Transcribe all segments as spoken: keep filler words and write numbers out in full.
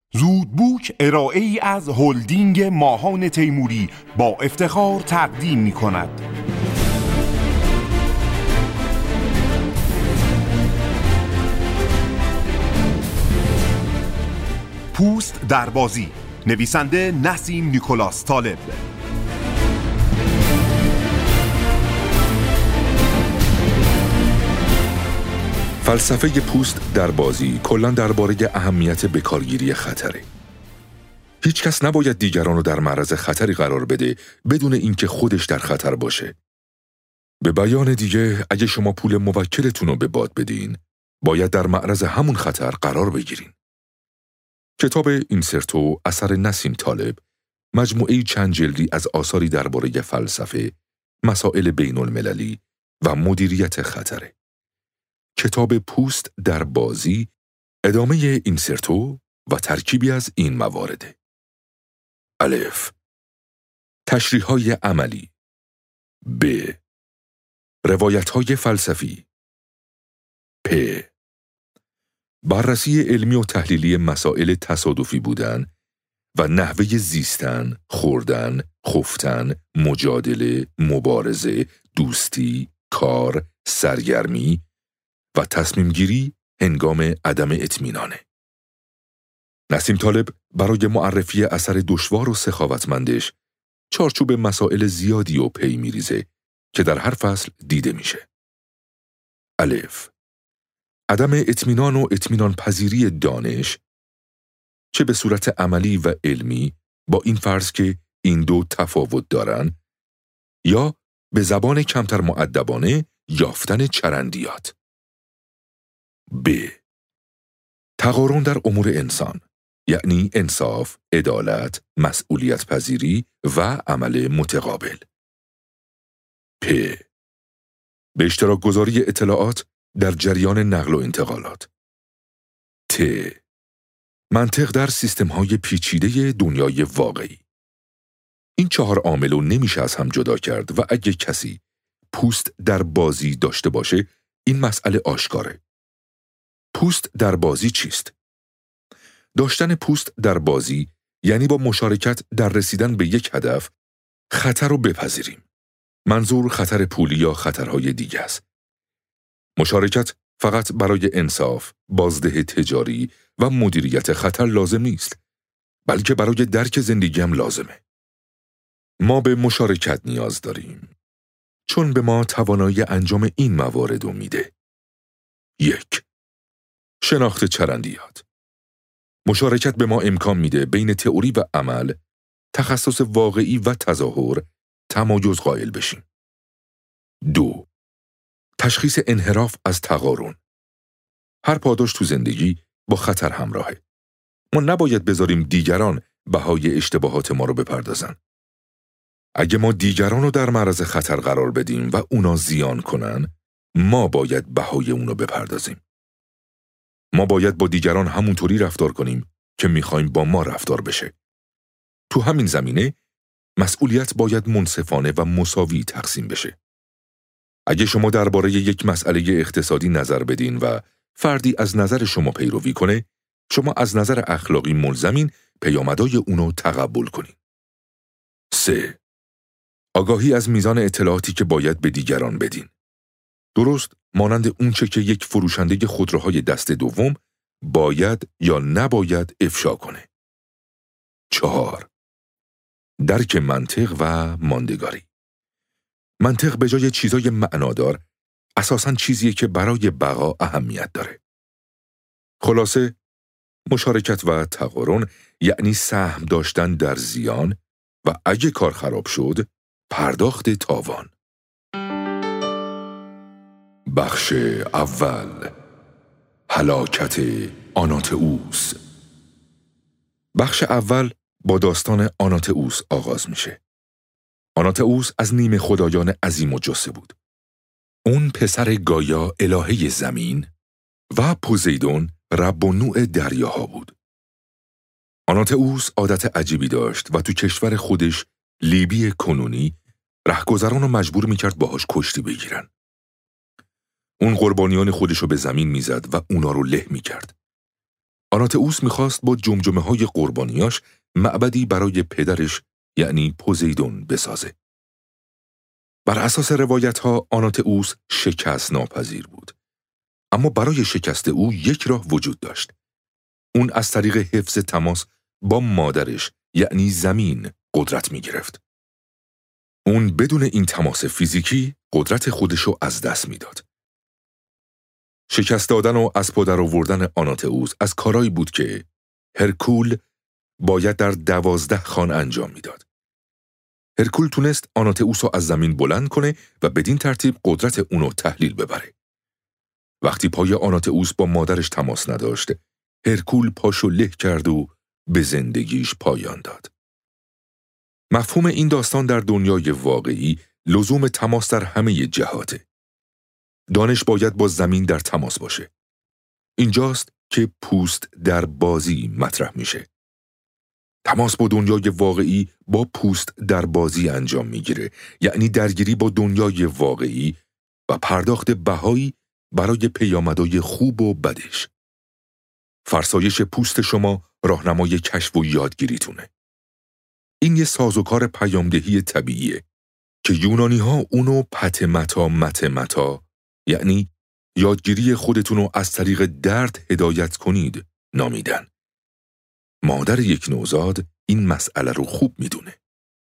زودبوک ارائه ای از هلدینگ ماهان تیموری با افتخار تقدیم می کند. پوست در بازی، نویسنده نسیم نیکولاس طالب. فلسفه پوست در بازی کلاً درباره اهمیت بکارگیری خطره. هیچ کس نباید دیگران رو در معرض خطری قرار بده بدون اینکه خودش در خطر باشه. به بیان دیگه، اگه شما پول موکلتون رو به باد بدین، باید در معرض همون خطر قرار بگیرین. کتاب اینسرتو اثر نسیم طالب مجموعه چند جلدی از آثاری درباره فلسفه، مسائل بین المللی و مدیریت خطره. کتاب پوست در بازی ادامه اینسرتو و ترکیبی از این موارده. الف. تشریح‌های عملی. ب. روایت‌های فلسفی. پ. بررسی علمی و تحلیلی مسائل تصادفی بودن و نحوه زیستن، خوردن، خفتن، مجادله، مبارزه، دوستی، کار، سرگرمی و تصمیم گیری هنگام عدم اطمینانه. نسیم طالب برای معرفی اثر دشوار و سخاوتمندش چارچوب مسائل زیادی و پی میریزه که در هر فصل دیده میشه. الف. عدم اطمینان و اطمینان پذیری دانش، چه به صورت عملی و علمی با این فرض که این دو تفاوت دارن، یا به زبان کمتر مؤدبانه یافتن چرندیات. ب. تقارن در امور انسان، یعنی انصاف، عدالت، مسئولیت پذیری و عمل متقابل. پ. به اشتراک گذاری اطلاعات در جریان نقل و انتقالات. ت. منطق در سیستم‌های پیچیده دنیای واقعی. این چهار عامل رو نمیشه از هم جدا کرد و اگه کسی پوست در بازی داشته باشه، این مسئله آشکاره. پوست در بازی چیست؟ داشتن پوست در بازی یعنی با مشارکت در رسیدن به یک هدف خطر رو بپذیریم. منظور خطر پولی یا خطرهای دیگه است. مشارکت فقط برای انصاف، بازده تجاری و مدیریت خطر لازم نیست، بلکه برای درک زندگی هم لازمه. ما به مشارکت نیاز داریم، چون به ما توانایی انجام این موارد رو میده. یک. شناخت چرندیات. مشارکت به ما امکان میده بین تئوری و عمل، تخصص واقعی و تظاهر، تمایز قائل بشیم. دو. تشخیص انحراف از تقارن. هر پاداش تو زندگی با خطر همراهه. ما نباید بذاریم دیگران بهای اشتباهات ما رو بپردازن. اگه ما دیگران رو در معرض خطر قرار بدیم و اونا زیان کنن، ما باید بهای اونو بپردازیم. ما باید با دیگران همونطوری رفتار کنیم که میخوایم با ما رفتار بشه. تو همین زمینه مسئولیت باید منصفانه و مساوی تقسیم بشه. اگه شما درباره یک مسئله اقتصادی نظر بدین و فردی از نظر شما پیروی کنه، شما از نظر اخلاقی ملزمین پیامدهای اونو تقبل کنین. سه. آگاهی از میزان اطلاعاتی که باید به دیگران بدین. درست مانند اونچه که یک فروشنده خودروهای دست دوم باید یا نباید افشا کنه. چهار. درک منطق و ماندگاری. منطق به جای چیزای معنادار اساساً چیزیه که برای بقا اهمیت داره. خلاصه، مشارکت و تقارن یعنی سهم داشتن در زیان و اگه کار خراب شد، پرداخت تاوان. بخش اول. هلاکت آناتئوس. بخش اول با داستان آناتئوس آغاز میشه. آناتئوس از نیمه خدایان عظیم و جثه بود. اون پسر گایا الهه زمین و پوزیدون رب و نوع دریاها بود. آناتئوس عادت عجیبی داشت و تو کشور خودش لیبی کنونی رهگذران رو مجبور میکرد باهاش کشتی بگیرن. اون قربانیان خودشو به زمین میزد و اونا رو له میکرد. آناتئوس میخواست با جمجمه های قربانیاش معبدی برای پدرش یعنی پوزیدون بسازه. بر اساس روایت ها آناتئوس شکست ناپذیر بود. اما برای شکست او یک راه وجود داشت. اون از طریق حفظ تماس با مادرش یعنی زمین قدرت می گرفت. اون بدون این تماس فیزیکی قدرت خودشو از دست میداد. شکست دادن و از پدر آوردن آناتئوس از کارایی بود که هرکول باید در دوازده خان انجام میداد. هرکول تونست آناتئوس رو از زمین بلند کنه و بدین ترتیب قدرت اونو تحلیل ببره. وقتی پای آناتئوس با مادرش تماس نداشت، هرکول پاشو له کرد و به زندگیش پایان داد. مفهوم این داستان در دنیای واقعی لزوم تماس در همه جهاته. دانش باید با زمین در تماس باشه. اینجاست که پوست در بازی مطرح میشه. تماس با دنیای واقعی با پوست در بازی انجام میگیره، یعنی درگیری با دنیای واقعی و پرداخت بهایی برای پیامدهای خوب و بدش. فرسایش پوست شما راهنمای کشف و یادگیریتونه. این یه سازوکار پیامدهی طبیعیه که یونانی ها اونو پتمتا متمتا یعنی یادگیری خودتونو از طریق درد هدایت کنید نامیدن. مادر یک نوزاد این مسئله رو خوب میدونه.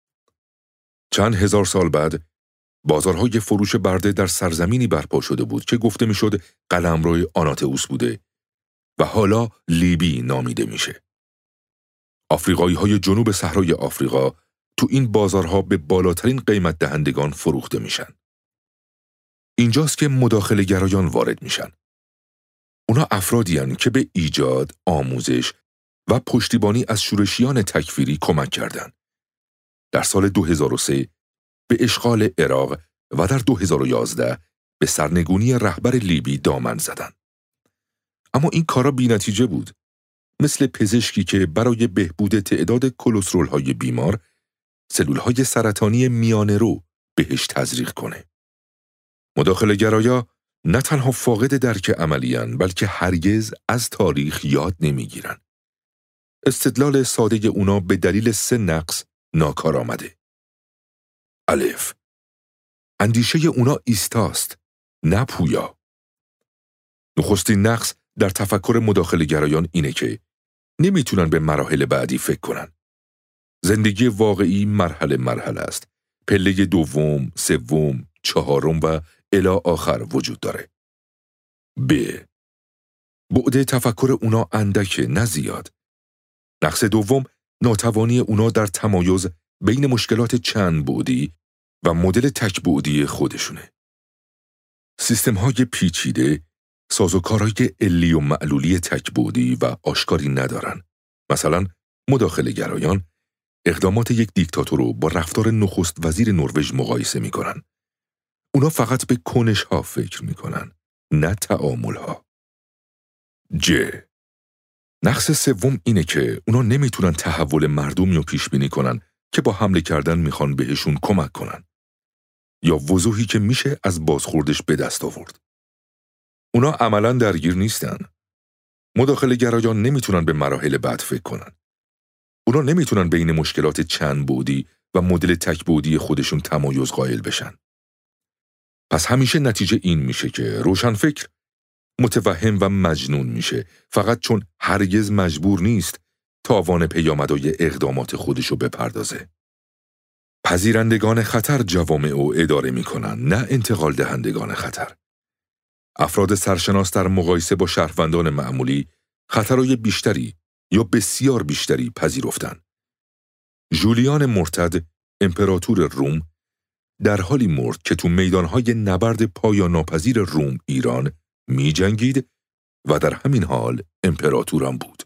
چند هزار سال بعد بازارهای فروش برده در سرزمینی برپا شده بود که گفته میشد قلمرو آناتئوس بوده و حالا لیبی نامیده میشه. آفریقایی های جنوب صحرای آفریقا تو این بازارها به بالاترین قیمت دهندگان فروخته میشن. اینجاست که مداخله گرایان وارد میشن. اونا افرادی هن که به ایجاد، آموزش و پشتیبانی از شورشیان تکفیری کمک کردند. در سال دو هزار و سه به اشغال عراق و در دو هزار و یازده به سرنگونی رهبر لیبی دامن زدند. اما این کارا بی‌نتیجه بود. مثل پزشکی که برای بهبود تعداد کلسترول‌های بیمار، سلول‌های سرطانی میانه رو بهش تزریق کنه. مداخله گرایا نه تنها فاقد درک عملیان بلکه هرگز از تاریخ یاد نمیگیرن. استدلال ساده اونا به دلیل سه نقص ناکار آمده. الف، اندیشه اونا ایستاست، نه پویا. نخستین نقص در تفکر مداخله گرایان اینه که نمیتونن به مراحل بعدی فکر کنن. زندگی واقعی مرحله مرحله است. پله دوم، سوم، چهارم و الی آخر وجود داره. ب. بعد تفکر اونا اندکه نه زیاد. نقص دوم ناتوانی اونا در تمایز بین مشکلات چند بعدی و مدل تک بعدی خودشونه. سیستم‌های پیچیده سازوکارهای علی و معلولی تک بعدی و آشکاری ندارن. مثلا مداخله گرایان اقدامات یک دیکتاتور رو با رفتار نخست وزیر نروژ مقایسه میکنن. اونا فقط به کنش ها فکر میکنن، نه تعامل ها. ج. نقص سوم اینه که اونا نمیتونن تحول مردمی رو پیش بینی کنن که با حمله کردن میخوان بهشون کمک کنن یا وضوحی که میشه از بازخوردش به دست آورد. اونا عملاً درگیر نیستن. مداخله گرایان نمیتونن به مراحل بعد فکر کنن. اونا نمیتونن بین مشکلات چند بعدی و مدل تک بعدی خودشون تمایز قائل بشن. پس همیشه نتیجه این میشه که روشنفکر متوهم و مجنون میشه فقط چون هرگز مجبور نیست تاوان پیامدهای اقدامات خودشو بپردازه. پذیرندگان خطر جوامع او اداره میکنن، نه انتقال دهندگان خطر. افراد سرشناس در مقایسه با شهروندان معمولی خطرهای بیشتری یا بسیار بیشتری پذیرفتند. ژولیان مرتد، امپراتور روم، در حالی مرد که تو میدانهای نبرد پایان ناپذیر روم ایران می جنگید و در همین حال امپراتورم بود.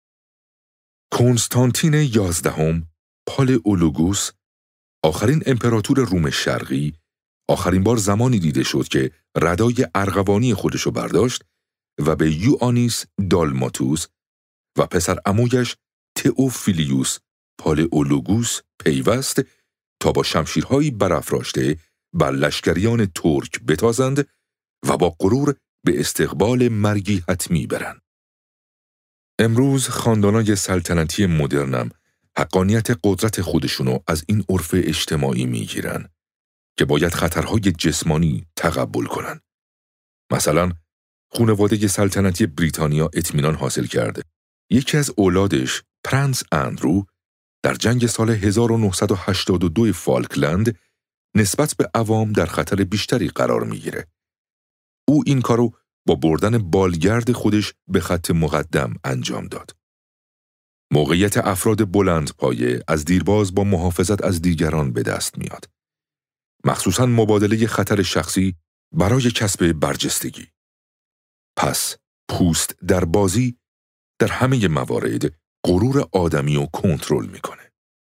کنستانتین یازدهم، پالئولوگوس، آخرین امپراتور روم شرقی، آخرین بار زمانی دیده شد که ردای ارغوانی خودشو برداشت و به یوآنیس دالماتوس و پسر عمویش تئوفیلیوس پالئولوگوس پیوست تا با شمشیرهایی برافراشته بر لشکریان ترک بتازند و با غرور به استقبال مرگی حتمی برند. امروز خاندانای سلطنتی مدرنم حقانیت قدرت خودشونو از این عرف اجتماعی میگیرن که باید خطرهای جسمانی تقبل کنن. مثلا خانواده سلطنتی بریتانیا اطمینان حاصل کرده. یکی از اولادش، پرنس اندرو، در جنگ سال هزار و نهصد و هشتاد و دو فالکلند نسبت به عوام در خطر بیشتری قرار میگیره. او این کارو با بردن بالگرد خودش به خط مقدم انجام داد. موقعیت افراد بلند پایه از دیرباز با محافظت از دیگران به دست میاد. مخصوصاً مبادله خطر شخصی برای کسب برجستگی. پس پوست در بازی در همه موارد غرور آدمی رو کنترل میکنه.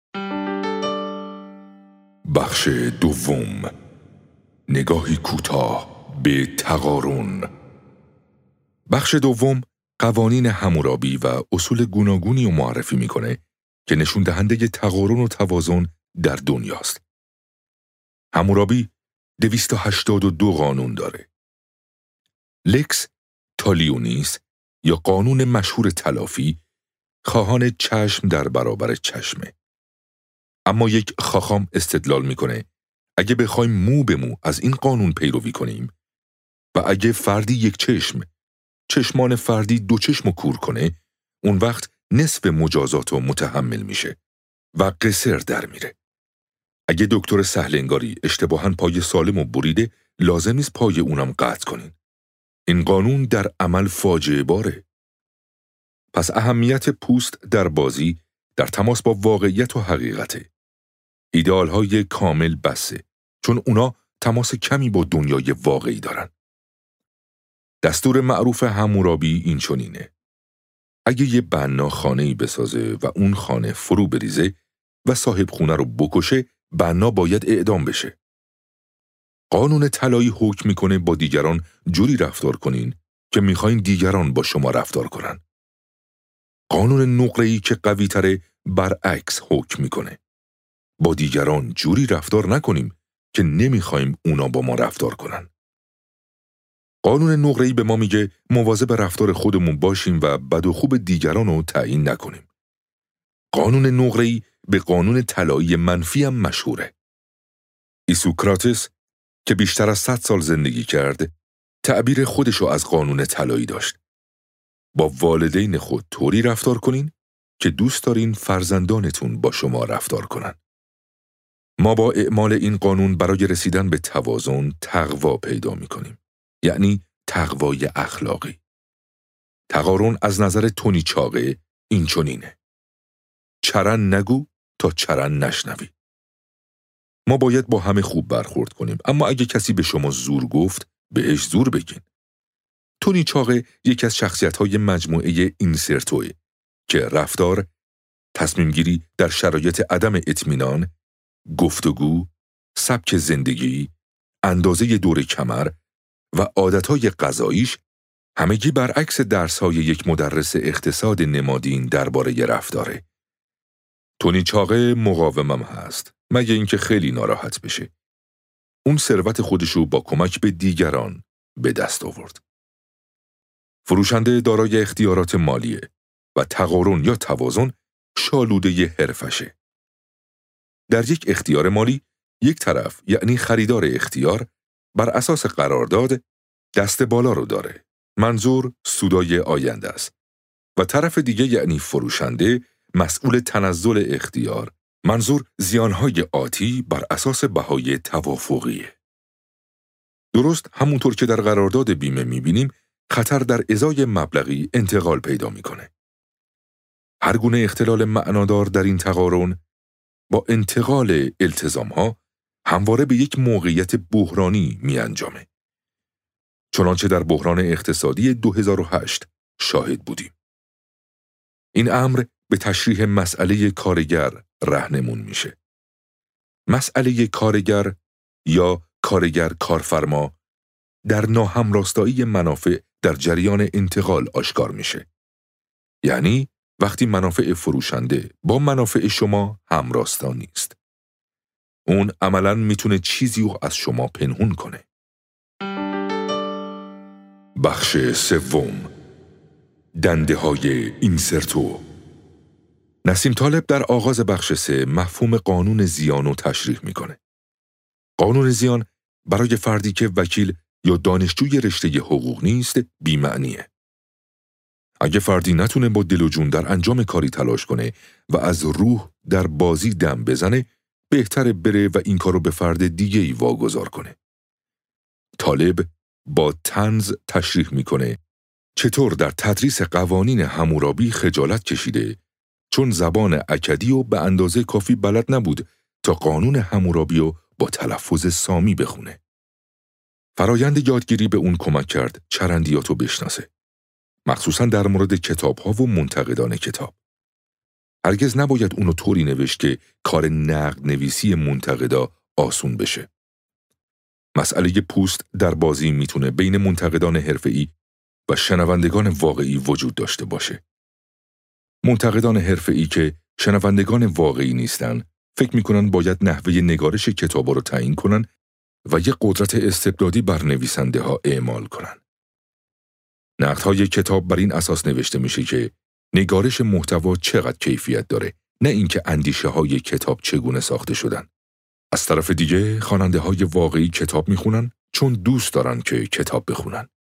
بخش دوم، نگاهی کوتاه به تقارن. بخش دوم قوانین حمورابی و اصول گوناگونی رو معرفی میکنه که نشون دهنده تقارن و توازن در دنیاست. حمورابی دویست و هشتاد و دو قانون داره. لکس تالیونیس یا قانون مشهور تلافی خواهان چشم در برابر چشمه. اما یک خاخام استدلال میکنه اگه بخوایم مو به مو از این قانون پیروی کنیم و اگه فردی یک چشم چشمان فردی دو چشم کور کنه، اون وقت نصف مجازات رو متحمل میشه و قصر در میره. اگه دکتر سهلنگاری اشتباهاً پای سالم و بریده، لازم نیست پای اونم قطع کنین. این قانون در عمل فاجعه باره. پس اهمیت پوست در بازی در تماس با واقعیت و حقیقته. ایدئال‌های کامل بسه، چون اونا تماس کمی با دنیای واقعی دارن. دستور معروف حمورابی این چنینه: اگه یه بنا خانه‌ای بسازه و اون خانه فرو بریزه و صاحب خونه رو بکشه، بنا باید اعدام بشه. قانون طلایی حکم میکنه با دیگران جوری رفتار کنین که میخواین دیگران با شما رفتار کنن. قانون نقره‌ای که قوی تره برعکس حکم میکنه. با دیگران جوری رفتار نکنیم که نمیخوایم اونا با ما رفتار کنن. قانون نقره‌ای به ما میگه مواظب رفتار خودمون باشیم و بد و خوب دیگران رو تعیین نکنیم. قانون نقره‌ای به قانون طلایی منفی هم مشهوره. ایسوکراتس که بیشتر از صد سال زندگی کرد، تعبیر خودشو از قانون طلایی داشت: با والدین خود طوری رفتار کنین که دوست دارین فرزندانتون با شما رفتار کنن. ما با اعمال این قانون برای رسیدن به توازن تقوا پیدا میکنیم. یعنی تقوای اخلاقی. تقارن از نظر تونی چاقه این چنینه: چرن نگو تا چرن نشنوی. ما باید با همه خوب برخورد کنیم، اما اگه کسی به شما زور گفت، بهش زور بگین. تونی چاقه یکی از شخصیت‌های مجموعه اینسرتوه که رفتار، تصمیمگیری در شرایط عدم اطمینان، گفتگو، سبک زندگی، اندازه دور کمر و عادتهای غذاییش همگی برعکس درس‌های یک مدرس اقتصاد نمادین درباره رفتاره. تونی چاقه مقاومم هست، مگه اینکه خیلی ناراحت بشه. اون ثروت خودشو با کمک به دیگران به دست آورد. فروشنده دارای اختیارات مالیه و تقارن یا توازن شالوده حرفشه. در یک اختیار مالی، یک طرف یعنی خریدار اختیار بر اساس قرارداد دست بالا رو داره. منظور سودای آینده است. و طرف دیگه یعنی فروشنده مسئول تنزل اختیار. منظور زیانهای آتی بر اساس بهای توافقیه. درست همونطور که در قرارداد بیمه میبینیم، خطر در ازای مبلغی انتقال پیدا میکنه. هر گونه اختلال معنادار در این تقارن با انتقال التزامها همواره به یک موقعیت بحرانی می انجامه. چنانچه در بحران اقتصادی دو هزار و هشت شاهد بودیم. این امر به تشریح مسئله کارگر راهنمون میشه. مسئله کارگر یا کارگر کارفرما در ناهمراستایی منافع در جریان انتقال آشکار میشه. یعنی وقتی منافع فروشنده با منافع شما همراستا نیست. اون عملاً میتونه چیزی رو از شما پنهون کنه. بخش سوم، دنده های اینسرتو. نسیم طالب در آغاز بخش سه مفهوم قانون زیان رو تشریح میکنه. قانون زیان برای فردی که وکیل یا دانشجوی رشته حقوق نیست بی‌معنیه. اگه فردی نتونه با دل و جون در انجام کاری تلاش کنه و از روح در بازی دم بزنه، بهتره بره و این کارو به فرد دیگه‌ای واگذار کنه. طالب با طنز تشریح میکنه چطور در تدریس قوانین حمورابی خجالت کشیده چون زبان اکدی رو به اندازه کافی بلد نبود تا قانون حمورابی رو با تلفظ سامی بخونه. فرایند یادگیری به اون کمک کرد چرندیاتو بشناسه. مخصوصاً در مورد کتاب‌ها و منتقدان کتاب. هرگز نباید اونو طوری نوشت که کار نقد نویسی منتقدا آسون بشه. مسئله پوست در بازی میتونه بین منتقدان حرفه‌ای و شنوندگان واقعی وجود داشته باشه. منتقدان حرفه‌ای که شنوندگان واقعی نیستن، فکر میکنن باید نحوه نگارش کتابا رو تعیین کنن و یک قدرت استبدادی بر نویسنده ها اعمال کنن. نقدهای کتاب بر این اساس نوشته میشه که نگارش محتوا چقدر کیفیت داره، نه اینکه اندیشه های کتاب چگونه ساخته شدن. از طرف دیگه خواننده های واقعی کتاب میخونن چون دوست دارن که کتاب بخونن.